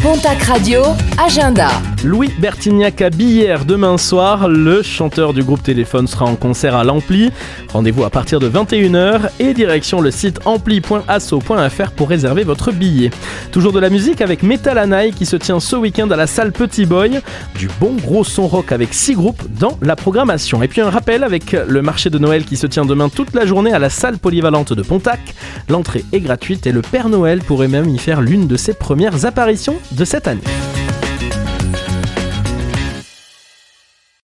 Pontac Radio, agenda. Louis Bertignac à Billère demain soir. Le chanteur du groupe Téléphone sera en concert à l'Ampli. Rendez-vous à partir de 21h et direction le site ampli.asso.fr pour réserver votre billet. Toujours de la musique avec Metal Anaï qui se tient ce week-end à la salle Petit Boy. Du bon gros son rock avec 6 groupes dans la programmation. Et puis un rappel avec le marché de Noël qui se tient demain toute la journée à la salle polyvalente de Pontac. L'entrée est gratuite et le Père Noël pourrait même y faire l'une de ses premières apparitions de cette année.